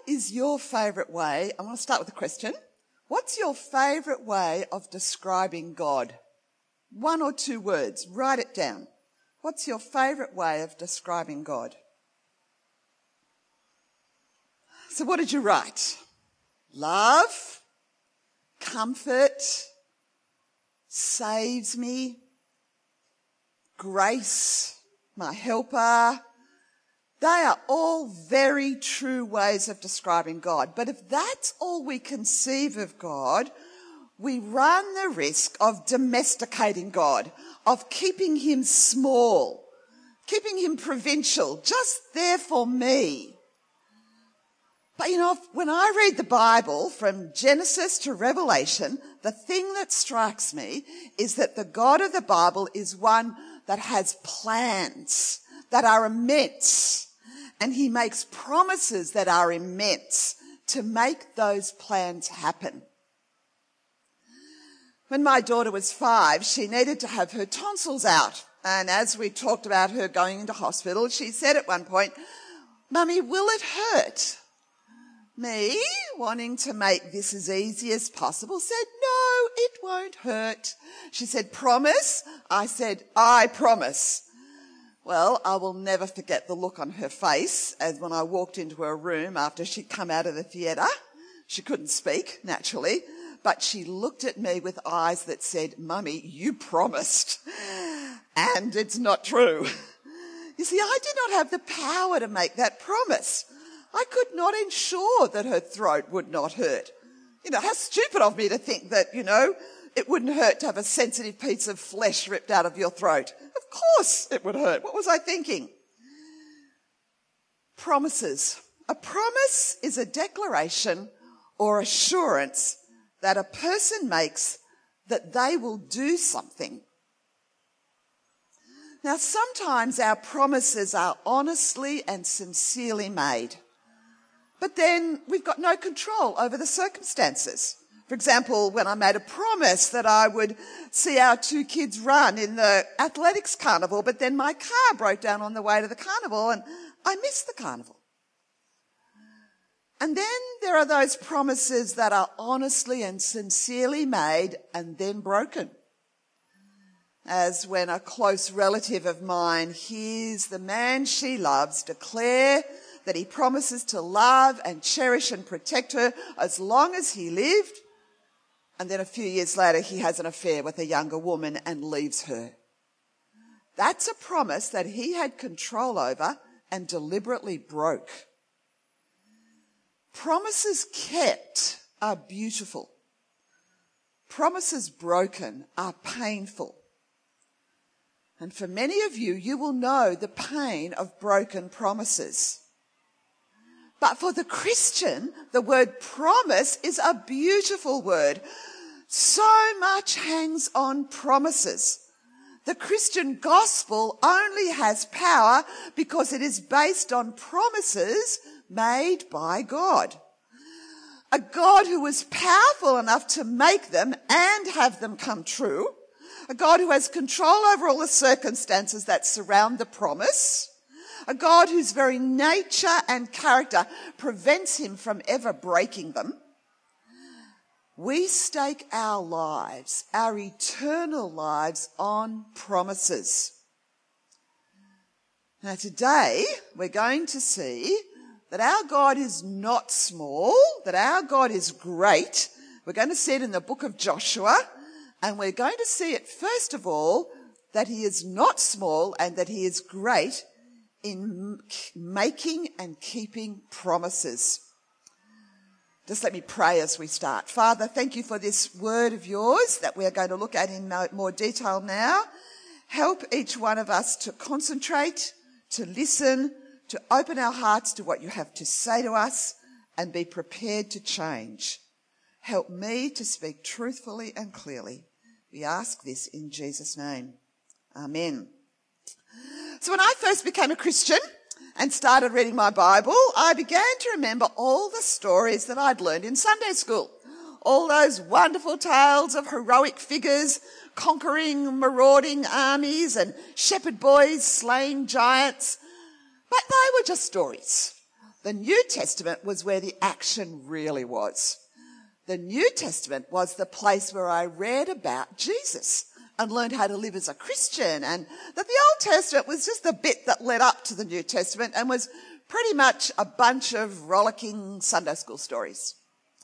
is your favourite way? I'm going to start with a question. What's your favourite way of describing God? 1 or 2 words. Write it down. What's your favourite way of describing God? So what did you write? Love, comfort, saves me, grace, my helper. They are all very true ways of describing God. But if that's all we conceive of God, we run the risk of domesticating God, of keeping him small, keeping him provincial, just there for me. But when I read the Bible from Genesis to Revelation, the thing that strikes me is that the God of the Bible is one that has plans that are immense, and he makes promises that are immense to make those plans happen. When my daughter was 5, she needed to have her tonsils out. And as we talked about her going into hospital, she said at one point, "Mummy, will it hurt?" Me, wanting to make this as easy as possible, said, "No, it won't hurt." She said, "Promise?" I said, "I promise." Well, I will never forget the look on her face as when I walked into her room after she'd come out of the theatre. She couldn't speak, naturally, but she looked at me with eyes that said, "Mummy, you promised." And it's not true. You see, I did not have the power to make that promise. I could not ensure that her throat would not hurt. How stupid of me to think that, it wouldn't hurt to have a sensitive piece of flesh ripped out of your throat. Of course it would hurt. What was I thinking? Promises. A promise is a declaration or assurance that a person makes that they will do something. Now, sometimes our promises are honestly and sincerely made. But then we've got no control over the circumstances. For example, when I made a promise that I would see our 2 kids run in the athletics carnival, but then my car broke down on the way to the carnival and I missed the carnival. And then there are those promises that are honestly and sincerely made and then broken. As when a close relative of mine hears the man she loves declare that he promises to love and cherish and protect her as long as he lived, and then a few years later he has an affair with a younger woman and leaves her. That's a promise that he had control over and deliberately broke. Promises kept are beautiful. Promises broken are painful. And for many of you, you will know the pain of broken promises. But for the Christian, the word promise is a beautiful word. So much hangs on promises. The Christian gospel only has power because it is based on promises made by God. A God who is powerful enough to make them and have them come true. A God who has control over all the circumstances that surround the promise. A God whose very nature and character prevents him from ever breaking them. We stake our lives, our eternal lives, on promises. Now today, we're going to see that our God is not small, that our God is great. We're going to see it in the book of Joshua, and we're going to see it, first of all, that he is not small and that he is great in making and keeping promises. Just let me pray as we start. Father, thank you for this word of yours that we're going to look at in more detail now. Help each one of us to concentrate, to listen, to open our hearts to what you have to say to us and be prepared to change. Help me to speak truthfully and clearly. We ask this in Jesus' name. Amen. So when I first became a Christian and started reading my Bible, I began to remember all the stories that I'd learned in Sunday school. All those wonderful tales of heroic figures conquering marauding armies and shepherd boys slaying giants. But they were just stories. The New Testament was where the action really was. The New Testament was the place where I read about Jesus and learned how to live as a Christian, and that the Old Testament was just the bit that led up to the New Testament and was pretty much a bunch of rollicking Sunday school stories.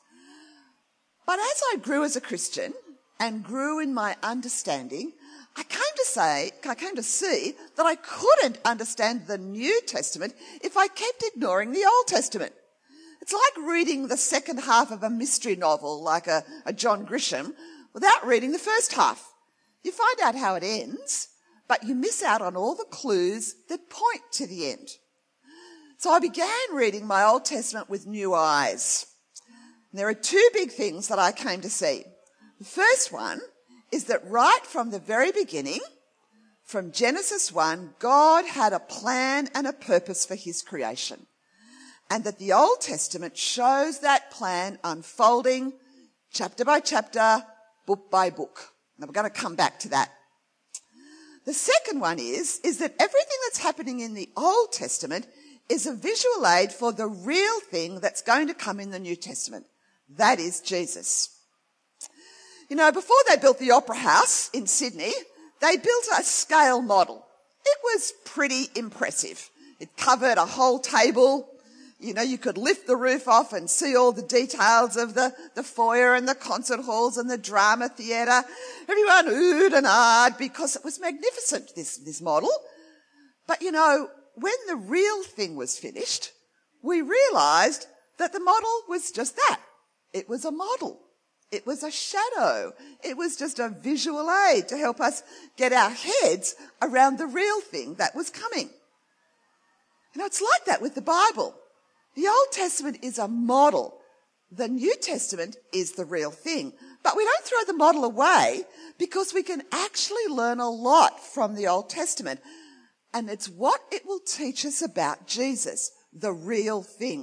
But as I grew as a Christian and grew in my understanding, I came to see that I couldn't understand the New Testament if I kept ignoring the Old Testament. It's like reading the second half of a mystery novel like a John Grisham without reading the first half. You find out how it ends, but you miss out on all the clues that point to the end. So I began reading my Old Testament with new eyes. And there are two big things that I came to see. The first one is that right from the very beginning, from Genesis 1, God had a plan and a purpose for his creation. And that the Old Testament shows that plan unfolding chapter by chapter, book by book. And we're going to come back to that. The second one is that everything that's happening in the Old Testament is a visual aid for the real thing that's going to come in the New Testament. That is Jesus. You know, before they built the Opera House in Sydney, they built a scale model. It was pretty impressive. It covered a whole table. You know, you could lift the roof off and see all the details of the foyer and the concert halls and the drama theatre. Everyone oohed and ahed because it was magnificent, this model. But, you know, when the real thing was finished, we realised that the model was just that. It was a model. It was a shadow. It was just a visual aid to help us get our heads around the real thing that was coming. You know, it's like that with the Bible. The Old Testament is a model. The New Testament is the real thing. But we don't throw the model away because we can actually learn a lot from the Old Testament. And it's what it will teach us about Jesus, the real thing.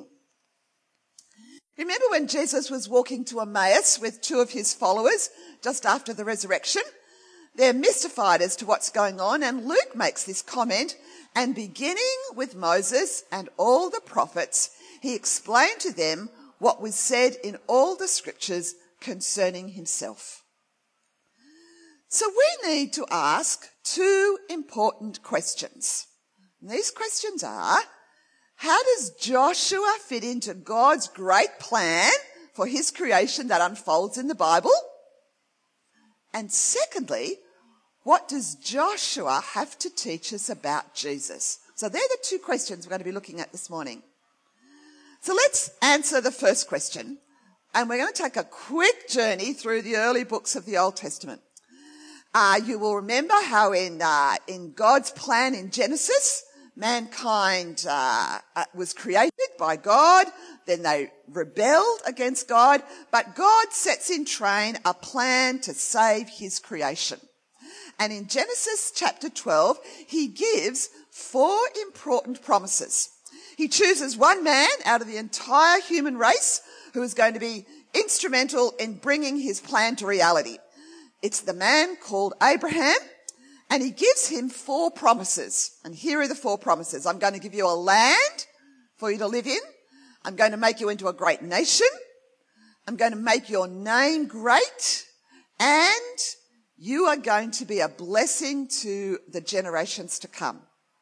Remember when Jesus was walking to Emmaus with two of his followers just after the resurrection? They're mystified as to what's going on, and Luke makes this comment, and beginning with Moses and all the prophets, he explained to them what was said in all the scriptures concerning himself. So we need to ask two important questions. And these questions are, how does Joshua fit into God's great plan for his creation that unfolds in the Bible? And secondly, what does Joshua have to teach us about Jesus? So they're the two questions we're going to be looking at this morning. So let's answer the first question, and we're going to take a quick journey through the early books of the Old Testament. You will remember how in God's plan in Genesis, mankind was created by God, then they rebelled against God, but God sets in train a plan to save his creation. And in Genesis chapter 12, he gives 4 important promises. He chooses one man out of the entire human race who is going to be instrumental in bringing his plan to reality. It's the man called Abraham, and he gives him 4 promises. And here are the 4 promises. I'm going to give you a land for you to live in. I'm going to make you into a great nation. I'm going to make your name great. And you are going to be a blessing to the generations to come.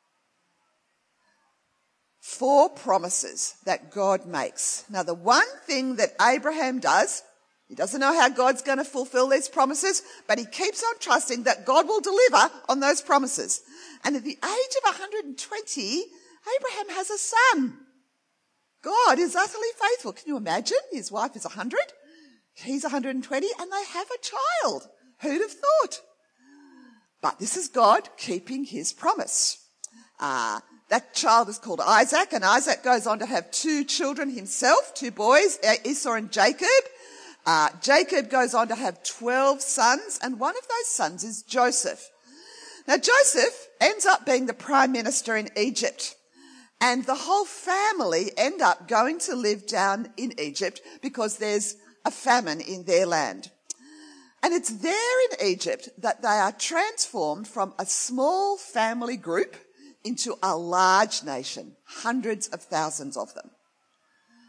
4 promises that God makes. Now, the one thing that Abraham does, he doesn't know how God's going to fulfill these promises, but he keeps on trusting that God will deliver on those promises. And at the age of 120, Abraham has a son. God is utterly faithful. Can you imagine? His wife is 100, he's 120, and they have a child. Who'd have thought? But this is God keeping his promise. That child is called Isaac, and Isaac goes on to have 2 children himself, 2 boys, Esau and Jacob. Jacob goes on to have 12 sons, and one of those sons is Joseph. Now, Joseph ends up being the prime minister in Egypt, and the whole family end up going to live down in Egypt because there's a famine in their land. And it's there in Egypt that they are transformed from a small family group into a large nation, hundreds of thousands of them.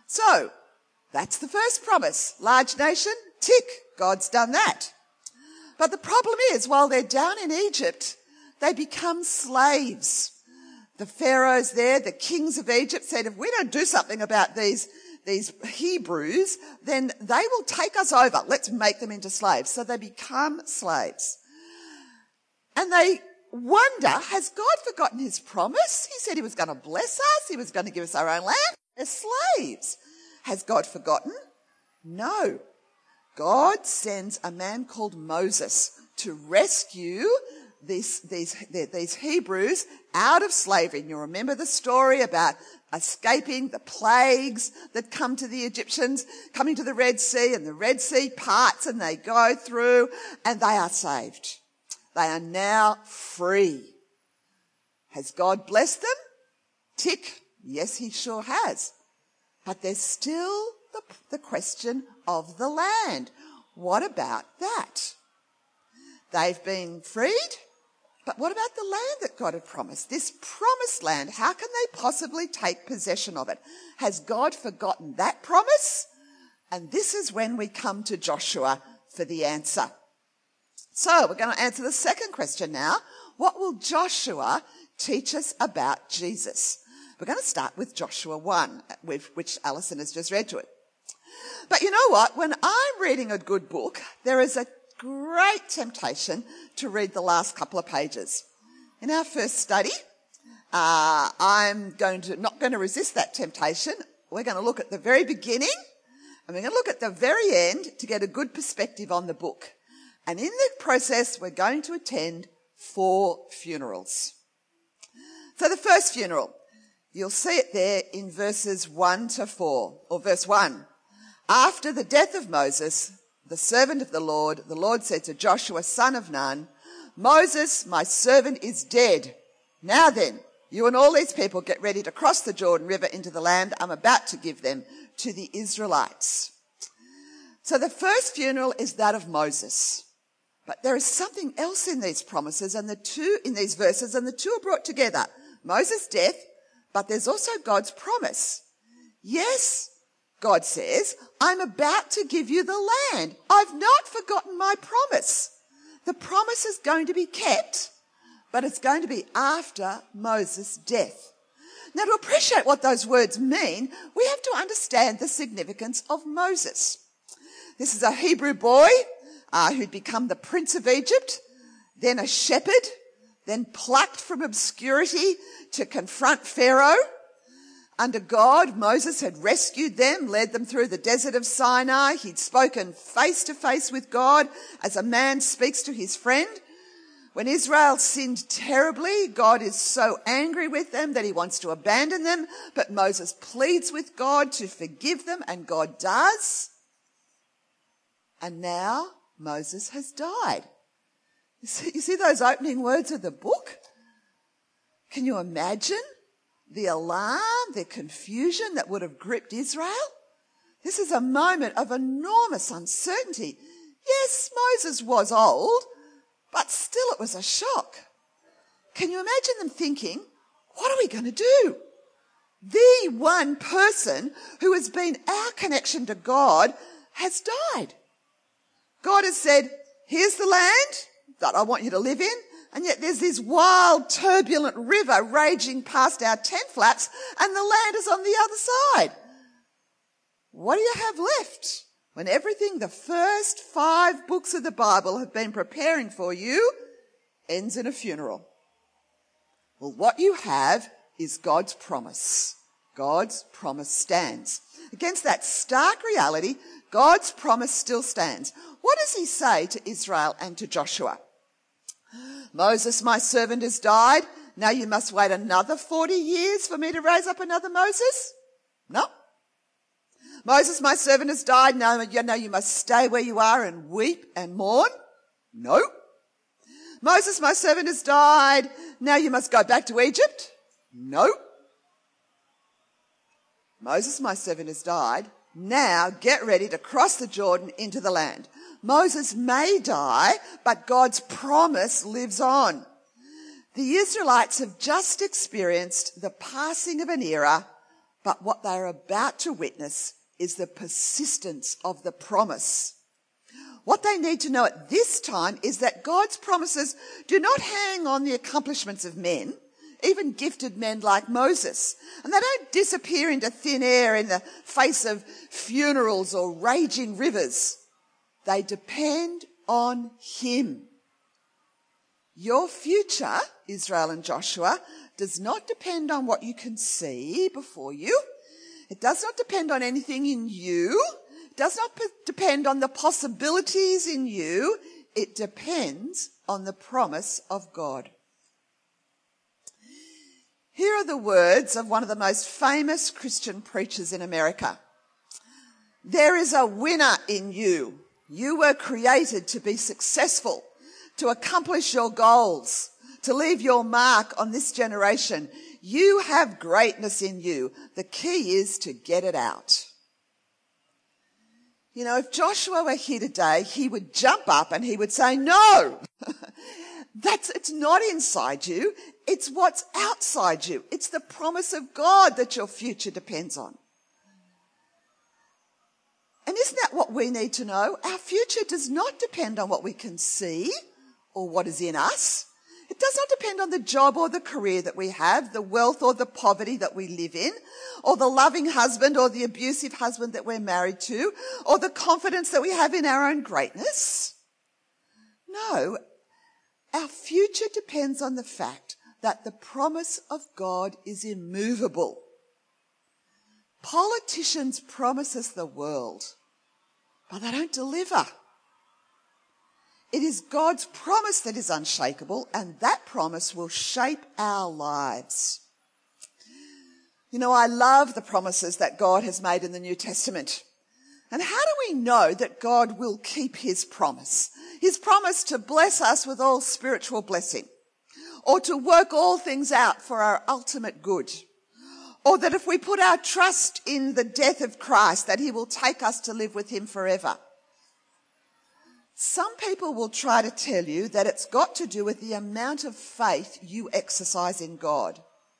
So, that's the first promise. Large nation, tick, God's done that. But the problem is, while they're down in Egypt, they become slaves. The pharaohs there, the kings of Egypt said, if we don't do something about these Hebrews, then they will take us over. Let's make them into slaves. So they become slaves. And they wonder, has God forgotten his promise? He said he was going to bless us. He was going to give us our own land. They're slaves. Has God forgotten? No. God sends a man called Moses to rescue these Hebrews out of slavery. And you remember the story about escaping the plagues that come to the Egyptians, coming to the Red Sea, and the Red Sea parts and they go through and they are saved. They are now free. Has God blessed them? Tick. Yes, he sure has. But there's still the question of the land. What about that? They've been freed, but what about the land that God had promised? This promised land, how can they possibly take possession of it? Has God forgotten that promise? And this is when we come to Joshua for the answer. So we're going to answer the second question now. What will Joshua teach us about Jesus? We're going to start with Joshua 1, which Alison has just read to it. But you know what? When I'm reading a good book, there is a great temptation to read the last couple of pages. In our first study, I'm not going to resist that temptation. We're going to look at the very beginning and we're going to look at the very end to get a good perspective on the book. And in the process, we're going to attend 4 funerals. So the first funeral, you'll see it there in verses 1 to 4, or verse 1. After the death of Moses, the servant of the Lord said to Joshua, son of Nun, Moses, my servant, is dead. Now then, you and all these people get ready to cross the Jordan River into the land I'm about to give them to the Israelites. So the first funeral is that of Moses. But there is something else in these promises and in these verses, and the two are brought together. Moses' death, but there's also God's promise. Yes, God says, I'm about to give you the land. I've not forgotten my promise. The promise is going to be kept, but it's going to be after Moses' death. Now, to appreciate what those words mean, we have to understand the significance of Moses. This is a Hebrew boy who'd become the prince of Egypt, then a shepherd, then plucked from obscurity to confront Pharaoh. Under God, Moses had rescued them, led them through the desert of Sinai. He'd spoken face to face with God as a man speaks to his friend. When Israel sinned terribly, God is so angry with them that he wants to abandon them. But Moses pleads with God to forgive them, and God does. And now Moses has died. You see those opening words of the book? Can you imagine the alarm, the confusion that would have gripped Israel? This is a moment of enormous uncertainty. Yes, Moses was old, but still it was a shock. Can you imagine them thinking, what are we going to do? The one person who has been our connection to God has died. God has said, here's the land that I want you to live in. And yet there's this wild, turbulent river raging past our tent flaps and the land is on the other side. What do you have left when everything the first 5 books of the Bible have been preparing for you ends in a funeral? Well, what you have is God's promise. God's promise stands. Against that stark reality, God's promise still stands. What does he say to Israel and to Joshua? Moses, my servant, has died. Now you must wait another 40 years for me to raise up another Moses? No. Moses, my servant, has died. Now you must stay where you are and weep and mourn? No. Moses, my servant, has died. Now you must go back to Egypt? No. Moses, my servant, has died. Now get ready to cross the Jordan into the land. Moses may die, but God's promise lives on. The Israelites have just experienced the passing of an era, But what they are about to witness is the persistence of the promise. What they need to know at this time is that God's promises do not hang on the accomplishments of men, even gifted men like Moses. And they don't disappear into thin air in the face of funerals or raging rivers. They depend on him. Your future, Israel and Joshua, does not depend on what you can see before you. It does not depend on anything in you. It does not depend on the possibilities in you. It depends on the promise of God. Here are the words of one of the most famous Christian preachers in America. There is a winner in you. You were created to be successful, to accomplish your goals, to leave your mark on this generation. You have greatness in you. The key is to get it out. You know, if Joshua were here today, he would jump up and he would say, no, it's not inside you. It's what's outside you. It's the promise of God that your future depends on. And isn't that what we need to know? Our future does not depend on what we can see or what is in us. It does not depend on the job or the career that we have, the wealth or the poverty that we live in, or the loving husband or the abusive husband that we're married to, or the confidence that we have in our own greatness. No, our future depends on the fact that the promise of God is immovable. Politicians promise us the world, but they don't deliver. It is God's promise that is unshakable, and that promise will shape our lives. You know, I love the promises that God has made in the New Testament. And how do we know that God will keep his promise? His promise to bless us with all spiritual blessing, or to work all things out for our ultimate good, or that if we put our trust in the death of Christ, that he will take us to live with him forever. Some people will try to tell you that it's got to do with the amount of faith you exercise in God.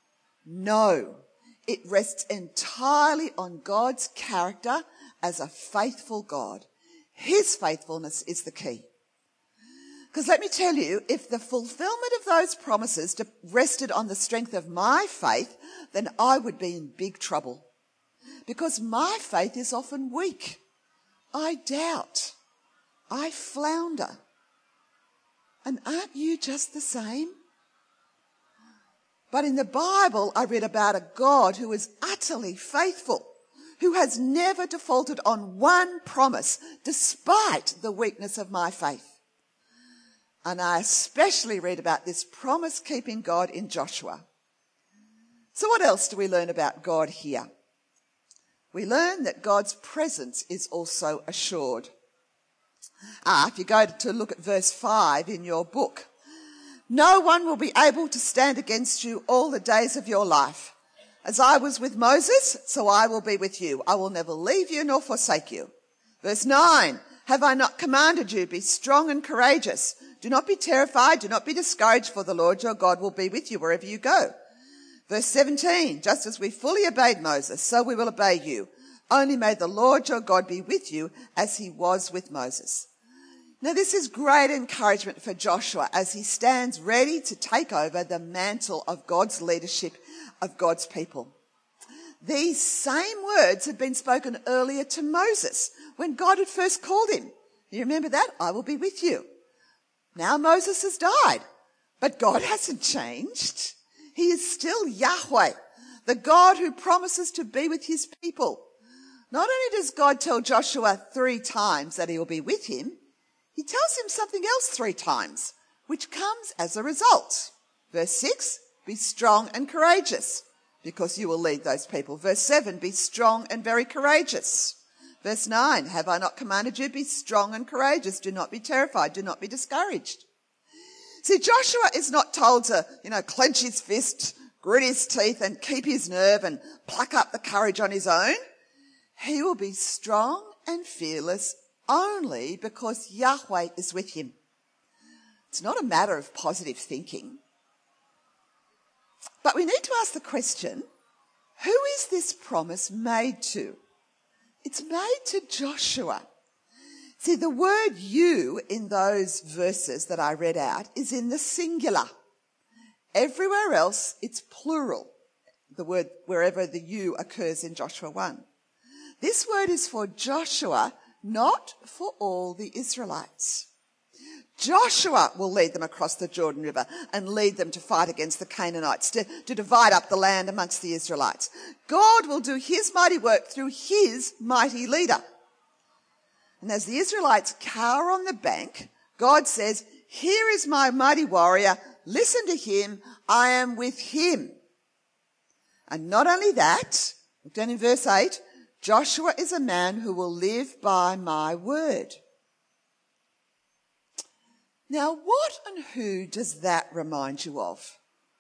No, it rests entirely on God's character as a faithful God. His faithfulness is the key. Because let me tell you, if the fulfillment of those promises rested on the strength of my faith, then I would be in big trouble. Because my faith is often weak. I doubt. I flounder. And aren't you just the same? But in the Bible, I read about a God who is utterly faithful, who has never defaulted on one promise, despite the weakness of my faith. And I especially read about this promise-keeping God in Joshua. So what else do we learn about God here? We learn that God's presence is also assured. If you go to look at verse 5 in your book, no one will be able to stand against you all the days of your life. As I was with Moses, so I will be with you. I will never leave you nor forsake you. Verse 9, have I not commanded you, be strong and courageous? Do not be terrified, do not be discouraged, for the Lord your God will be with you wherever you go. Verse 17, just as we fully obeyed Moses, so we will obey you. Only may the Lord your God be with you as he was with Moses. Now this is great encouragement for Joshua as he stands ready to take over the mantle of God's leadership of God's people. These same words had been spoken earlier to Moses when God had first called him. You remember that? I will be with you. Now Moses has died, but God hasn't changed. He is still Yahweh, the God who promises to be with his people. Not only does God tell Joshua 3 times that he will be with him, he tells him something else 3 times, which comes as a result. Verse 6, be strong and courageous, because you will lead those people. Verse 7, be strong and very courageous. Verse 9, have I not commanded you, be strong and courageous, do not be terrified, do not be discouraged. See, Joshua is not told to, clench his fist, grit his teeth and keep his nerve and pluck up the courage on his own. He will be strong and fearless only because Yahweh is with him. It's not a matter of positive thinking. But we need to ask the question, Who is this promise made to? It's made to Joshua. See, the word you in those verses that I read out is in the singular. Everywhere else, it's plural, the word wherever the you occurs in Joshua 1. This word is for Joshua, not for all the Israelites. Joshua will lead them across the Jordan River and lead them to fight against the Canaanites, to divide up the land amongst the Israelites. God will do his mighty work through his mighty leader. And as the Israelites cower on the bank, God says, here is my mighty warrior, listen to him, I am with him. And not only that, look down in verse 8, Joshua is a man who will live by my word. Now, what and who does that remind you of?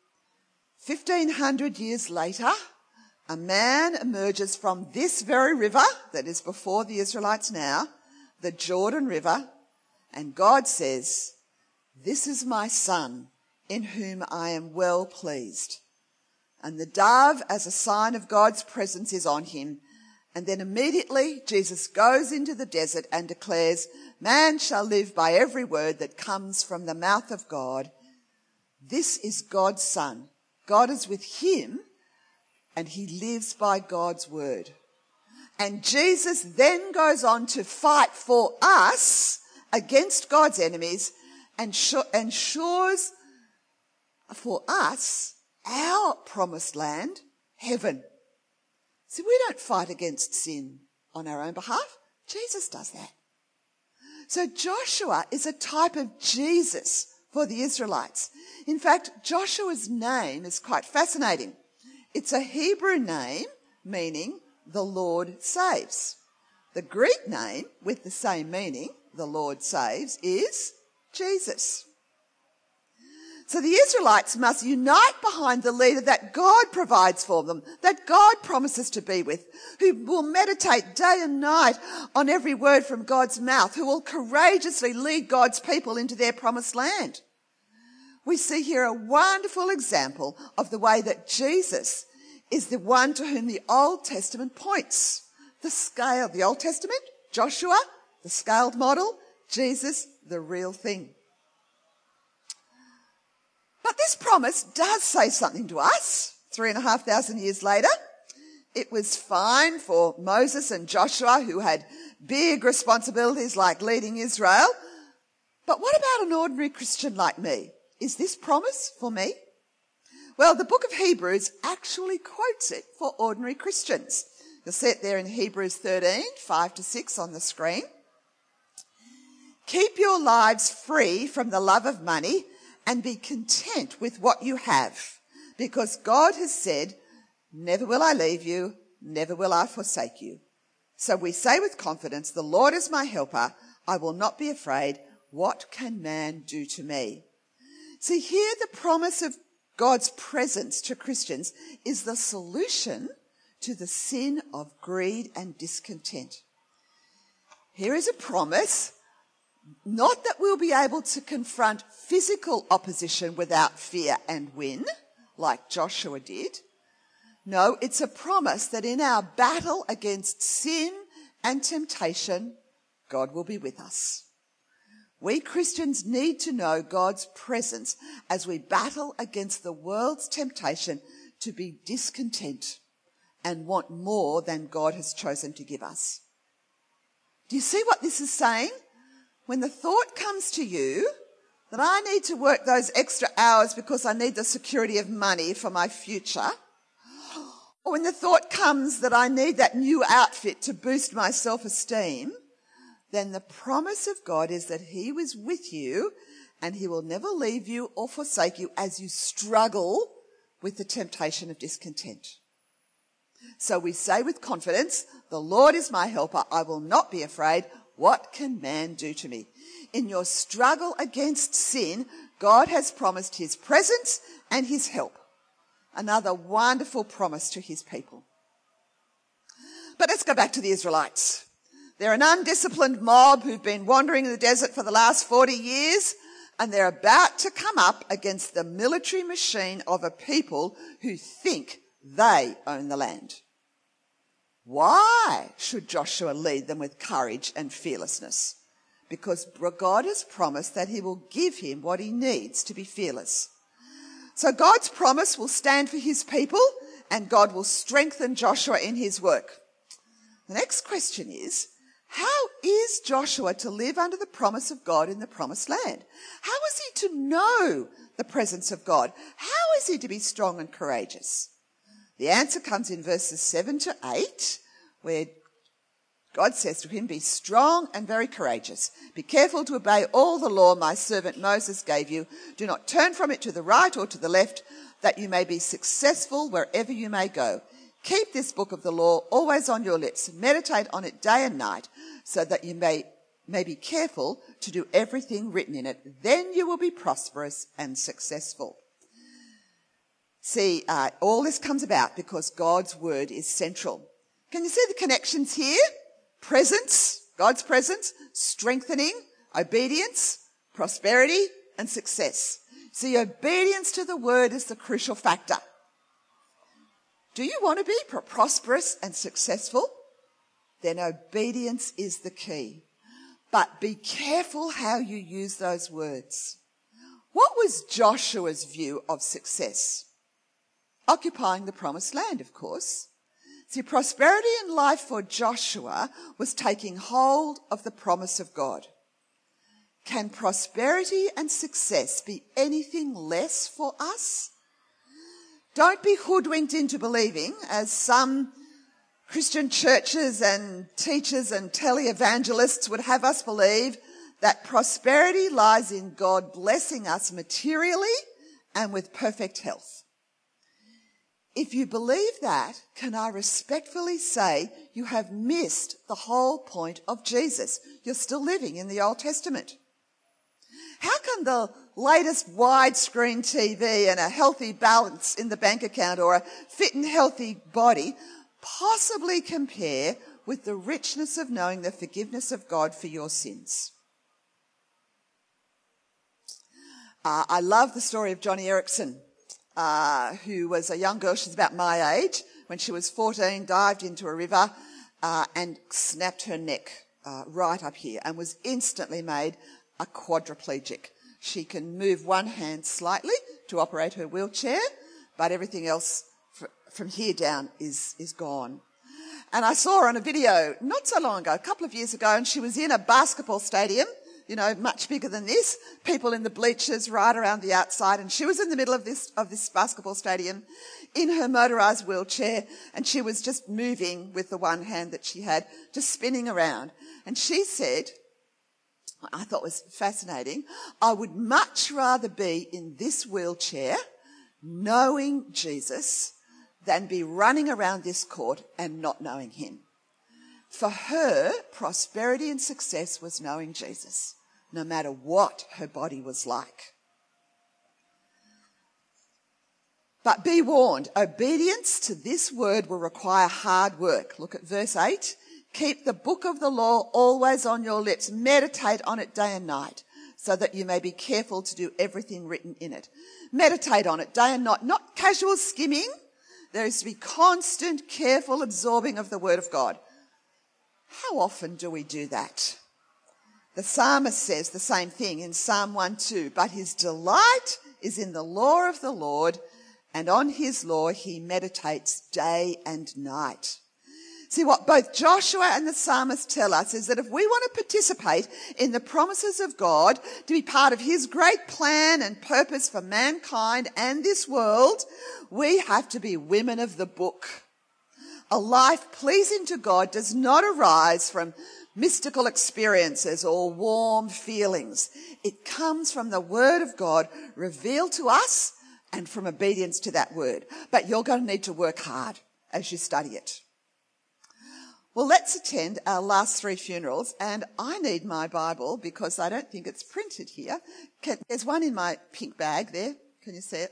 1,500 years later, a man emerges from this very river that is before the Israelites now, the Jordan River, and God says, this is my son in whom I am well pleased. And the dove, as a sign of God's presence, is on him. And then immediately Jesus goes into the desert and declares, man shall live by every word that comes from the mouth of God. This is God's son. God is with him and he lives by God's word. And Jesus then goes on to fight for us against God's enemies and ensures for us our promised land, heaven. See, we don't fight against sin on our own behalf. Jesus does that. So Joshua is a type of Jesus for the Israelites. In fact, Joshua's name is quite fascinating. It's a Hebrew name meaning the Lord saves. The Greek name with the same meaning, the Lord saves, is Jesus. So the Israelites must unite behind the leader that God provides for them, that God promises to be with, who will meditate day and night on every word from God's mouth, who will courageously lead God's people into their promised land. We see here a wonderful example of the way that Jesus is the one to whom the Old Testament points. The Old Testament, Joshua, the scaled model, Jesus, the real thing. But this promise does say something to us 3,500 years later. It was fine for Moses and Joshua, who had big responsibilities like leading Israel. But what about an ordinary Christian like me? Is this promise for me? Well, the book of Hebrews actually quotes it for ordinary Christians. You'll see it there in Hebrews 13, 5-6 on the screen. Keep your lives free from the love of money and be content with what you have, because God has said, never will I leave you, never will I forsake you. So we say with confidence, the Lord is my helper, I will not be afraid. What can man do to me? See, here the promise of God's presence to Christians is the solution to the sin of greed and discontent. Here is a promise, not that we'll be able to confront physical opposition without fear and win, like Joshua did. No, it's a promise that in our battle against sin and temptation, God will be with us. We Christians need to know God's presence as we battle against the world's temptation to be discontent and want more than God has chosen to give us. Do you see what this is saying? When the thought comes to you that I need to work those extra hours because I need the security of money for my future, or when the thought comes that I need that new outfit to boost my self-esteem, then the promise of God is that he was with you and he will never leave you or forsake you as you struggle with the temptation of discontent. So we say with confidence, the Lord is my helper, I will not be afraid. What can man do to me? In your struggle against sin, God has promised his presence and his help. Another wonderful promise to his people. But let's go back to the Israelites. They're an undisciplined mob who've been wandering in the desert for the last 40 years, and they're about to come up against the military machine of a people who think They own the land. Why should Joshua lead them with courage and fearlessness? Because God has promised that he will give him what he needs to be fearless. So God's promise will stand for his people, and God will strengthen Joshua in his work. The next question is, how is Joshua to live under the promise of God in the promised land? How is he to know the presence of God? How is he to be strong and courageous? The answer comes in verses 7 to 8, where God says to him, be strong and very courageous. Be careful to obey all the law my servant Moses gave you. Do not turn from it to the right or to the left, that you may be successful wherever you may go. Keep this book of the law always on your lips. Meditate on it day and night, so that you may be careful to do everything written in it. Then you will be prosperous and successful. See, all this comes about because God's word is central. Can you see the connections here? Presence, God's presence, strengthening, obedience, prosperity, and success. See, obedience to the word is the crucial factor. Do you want to be prosperous and successful? Then obedience is the key. But be careful how you use those words. What was Joshua's view of success? Occupying the promised land, of course. See, prosperity in life for Joshua was taking hold of the promise of God. Can prosperity and success be anything less for us? Don't be hoodwinked into believing, as some Christian churches and teachers and televangelists would have us believe, that prosperity lies in God blessing us materially and with perfect health. If you believe that, can I respectfully say you have missed the whole point of Jesus? You're still living in the Old Testament. How can the latest widescreen TV and a healthy balance in the bank account or a fit and healthy body possibly compare with the richness of knowing the forgiveness of God for your sins? I love the story of Joni Eareckson, who was a young girl, she's about my age, when she was 14, dived into a river and snapped her neck right up here and was instantly made a quadriplegic. She can move one hand slightly to operate her wheelchair, but everything else from here down is gone. And I saw her on a video not so long ago, a couple of years ago, and she was in a basketball stadium, much bigger than this, people in the bleachers right around the outside, and she was in the middle of this basketball stadium in her motorised wheelchair, and she was just moving with the one hand that she had, just spinning around. And she said, I thought was fascinating, I would much rather be in this wheelchair knowing Jesus than be running around this court and not knowing him. For her, prosperity and success was knowing Jesus, no matter what her body was like. But be warned, obedience to this word will require hard work. Look at verse 8. Keep the book of the law always on your lips. Meditate on it day and night, so that you may be careful to do everything written in it. Meditate on it day and night, not casual skimming. There is to be constant, careful absorbing of the word of God. How often do we do that? The psalmist says the same thing in Psalm 1:2. But his delight is in the law of the Lord, and on his law he meditates day and night. See, what both Joshua and the psalmist tell us is that if we want to participate in the promises of God, to be part of his great plan and purpose for mankind and this world, we have to be women of the book. A life pleasing to God does not arise from mystical experiences or warm feelings. It comes from the word of God revealed to us and from obedience to that word. But you're going to need to work hard as you study it. Well, let's attend our last 3 funerals, and I need my Bible because I don't think it's printed here. There's one in my pink bag there. Can you see it?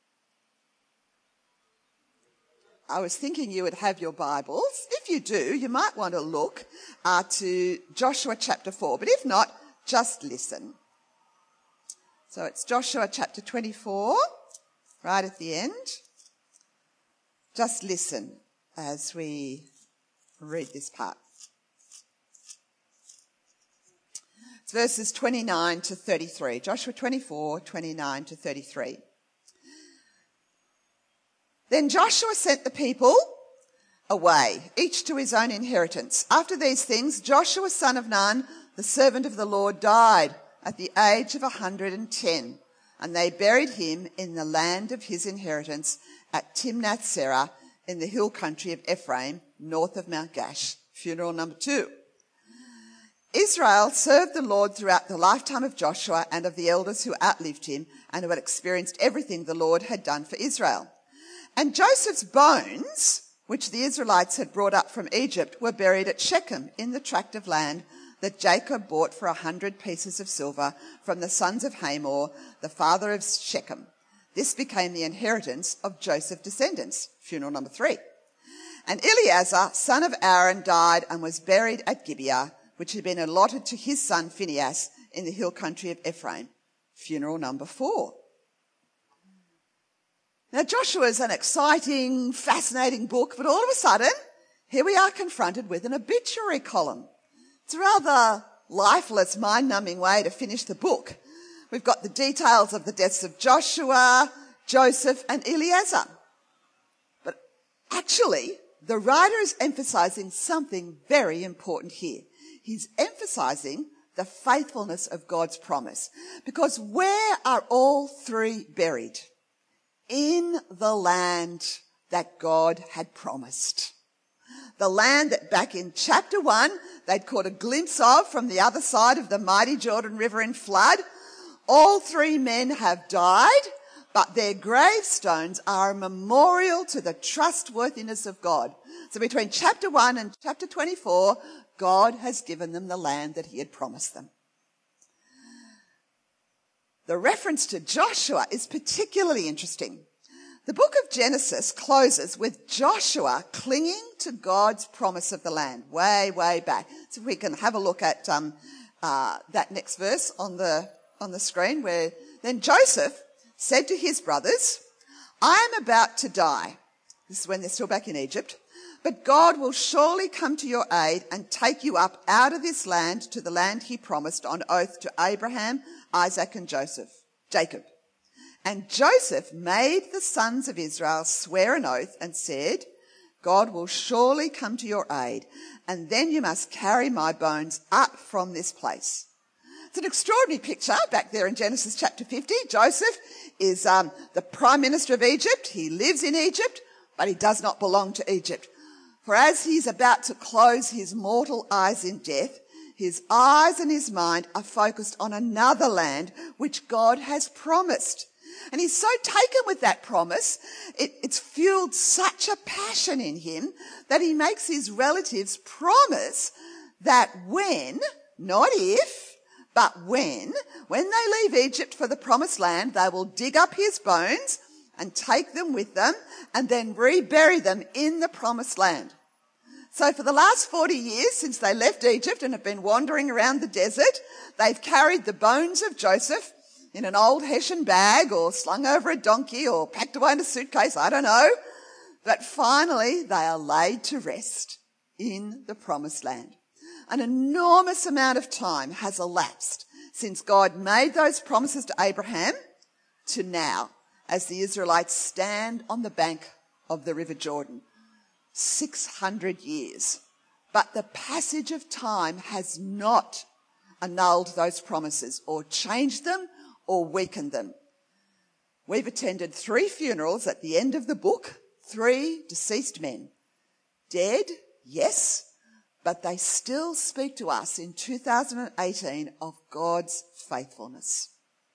I was thinking you would have your Bibles. If you do, you might want to look to Joshua chapter 4, but if not, just listen. So it's Joshua chapter 24, right at the end. Just listen as we read this part. It's verses 29 to 33. Joshua 24, 29 to 33. Then Joshua sent the people away, each to his own inheritance. After these things, Joshua son of Nun, the servant of the Lord, died at the age of 110, and they buried him in the land of his inheritance at Timnath-Serah in the hill country of Ephraim, north of Mount Gash. Funeral number 2. Israel served the Lord throughout the lifetime of Joshua and of the elders who outlived him and who had experienced everything the Lord had done for Israel. And Joseph's bones, which the Israelites had brought up from Egypt, were buried at Shechem in the tract of land that Jacob bought for 100 pieces of silver from the sons of Hamor, the father of Shechem. This became the inheritance of Joseph's descendants. Funeral number 3. And Eleazar, son of Aaron, died and was buried at Gibeah, which had been allotted to his son Phinehas in the hill country of Ephraim. Funeral number 4. Now, Joshua is an exciting, fascinating book, but all of a sudden, here we are confronted with an obituary column. It's a rather lifeless, mind-numbing way to finish the book. We've got the details of the deaths of Joshua, Joseph, and Eleazar. But actually, the writer is emphasizing something very important here. He's emphasizing the faithfulness of God's promise. Because where are all three buried? In the land that God had promised. The land that back in chapter 1 they'd caught a glimpse of from the other side of the mighty Jordan River in flood. All three men have died, but their gravestones are a memorial to the trustworthiness of God. So between chapter 1 and chapter 24, God has given them the land that he had promised them. The reference to Joshua is particularly interesting. The book of Genesis closes with Joshua clinging to God's promise of the land, way, way back. So we can have a look at that next verse on the screen, where then Joseph said to his brothers, I am about to die. This is when they're still back in Egypt. But God will surely come to your aid and take you up out of this land to the land he promised on oath to Abraham, Isaac, and Jacob. And Joseph made the sons of Israel swear an oath and said, God will surely come to your aid, and then you must carry my bones up from this place. It's an extraordinary picture back there in Genesis chapter 50. Joseph is the prime minister of Egypt. He lives in Egypt, but he does not belong to Egypt. For as he's about to close his mortal eyes in death, his eyes and his mind are focused on another land which God has promised. And he's so taken with that promise, it's fueled such a passion in him that he makes his relatives promise that when, not if, but when they leave Egypt for the promised land, they will dig up his bones and take them with them and then rebury them in the promised land. So for the last 40 years since they left Egypt and have been wandering around the desert, they've carried the bones of Joseph in an old Hessian bag or slung over a donkey or packed away in a suitcase, I don't know. But finally they are laid to rest in the promised land. An enormous amount of time has elapsed since God made those promises to Abraham to now, as the Israelites stand on the bank of the River Jordan. 600 years. But the passage of time has not annulled those promises or changed them or weakened them. We've attended 3 funerals at the end of the book, 3 deceased men. Dead, yes, but they still speak to us in 2018 of God's faithfulness.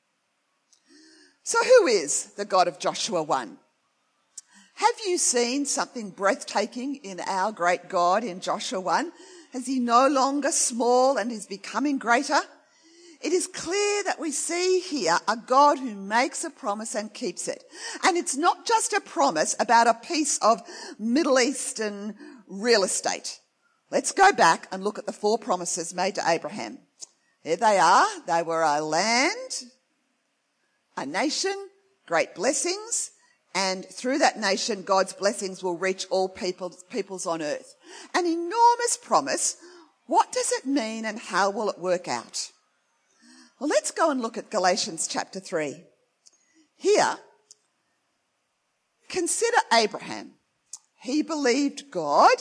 So who is the God of Joshua 1? Have you seen something breathtaking in our great God in Joshua 1? Is he no longer small and is becoming greater? It is clear that we see here a God who makes a promise and keeps it. And it's not just a promise about a piece of Middle Eastern real estate. Let's go back and look at the 4 promises made to Abraham. There they are. They were a land, a nation, great blessings, And through that nation, God's blessings will reach all peoples on earth. An enormous promise. What does it mean and how will it work out? Well, let's go and look at Galatians chapter 3. Here, consider Abraham. He believed God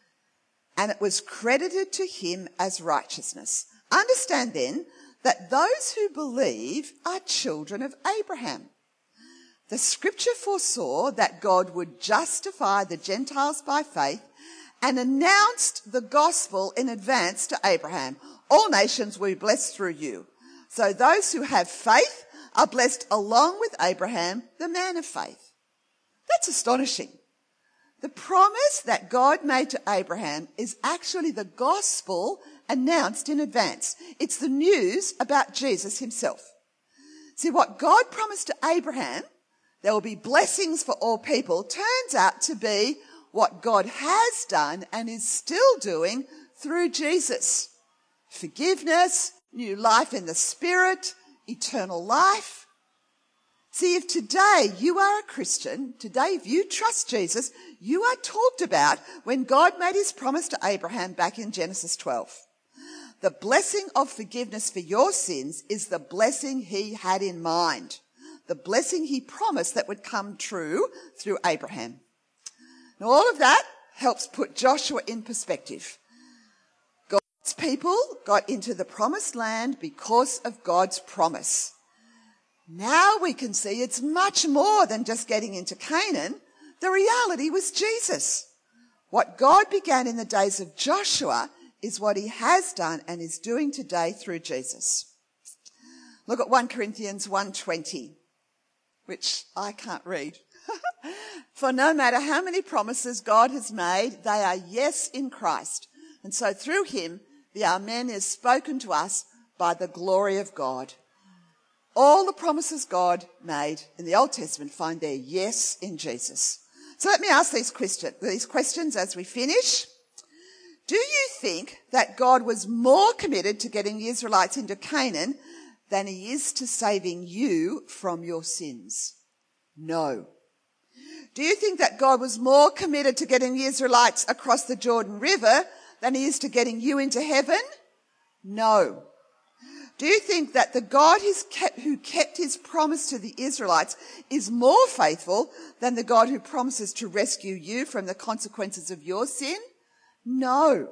and it was credited to him as righteousness. Understand then that those who believe are children of Abraham. The scripture foresaw that God would justify the Gentiles by faith and announced the gospel in advance to Abraham. All nations will be blessed through you. So those who have faith are blessed along with Abraham, the man of faith. That's astonishing. The promise that God made to Abraham is actually the gospel announced in advance. It's the news about Jesus himself. See, what God promised to Abraham, there will be blessings for all people, turns out to be what God has done and is still doing through Jesus. Forgiveness, new life in the Spirit, eternal life. See, if today you are a Christian, today if you trust Jesus, you are talked about when God made his promise to Abraham back in Genesis 12. The blessing of forgiveness for your sins is the blessing he had in mind. The blessing he promised that would come true through Abraham. Now all of that helps put Joshua in perspective. God's people got into the promised land because of God's promise. Now we can see it's much more than just getting into Canaan. The reality was Jesus. What God began in the days of Joshua is what he has done and is doing today through Jesus. Look at 1 Corinthians 1:20, which I can't read. For no matter how many promises God has made, they are yes in Christ. And so through him, the Amen is spoken to us by the glory of God. All the promises God made in the Old Testament find their yes in Jesus. So let me ask these questions as we finish. Do you think that God was more committed to getting the Israelites into Canaan than he is to saving you from your sins? No. Do you think that God was more committed to getting the Israelites across the Jordan River than he is to getting you into heaven? No. Do you think that the God who kept his promise to the Israelites is more faithful than the God who promises to rescue you from the consequences of your sin? No.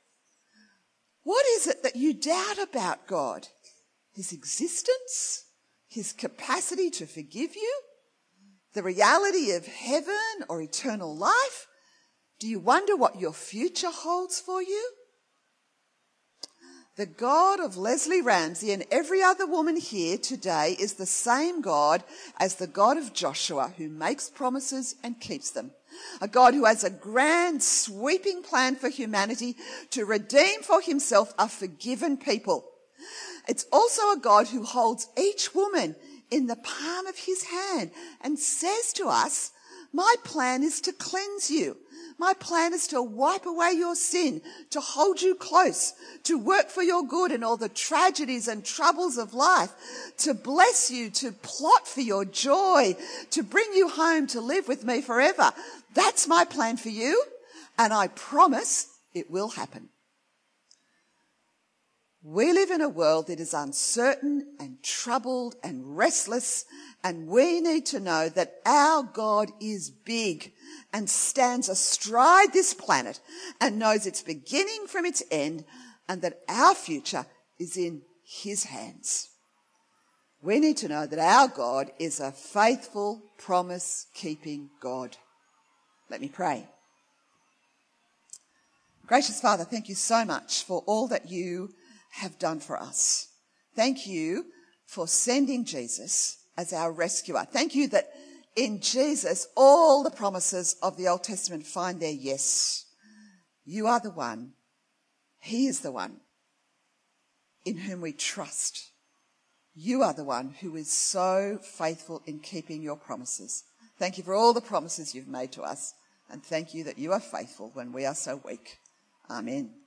What is it that you doubt about God? His existence? His capacity to forgive you? The reality of heaven or eternal life? Do you wonder what your future holds for you? The God of Leslie Ramsey and every other woman here today is the same God as the God of Joshua, who makes promises and keeps them. A God who has a grand sweeping plan for humanity to redeem for himself a forgiven people. It's also a God who holds each woman in the palm of his hand and says to us, my plan is to cleanse you. My plan is to wipe away your sin, to hold you close, to work for your good in all the tragedies and troubles of life, to bless you, to plot for your joy, to bring you home to live with me forever. That's my plan for you, and I promise it will happen. We live in a world that is uncertain and troubled and restless, and we need to know that our God is big and stands astride this planet and knows its beginning from its end, and that our future is in his hands. We need to know that our God is a faithful, promise-keeping God. Let me pray. Gracious Father, thank you so much for all that you have done for us. Thank you for sending Jesus as our rescuer. Thank you that in Jesus all the promises of the Old Testament find their yes. You are the one. He is the one in whom we trust. You are the one who is so faithful in keeping your promises. Thank you for all the promises you've made to us, and thank you that you are faithful when we are so weak. Amen.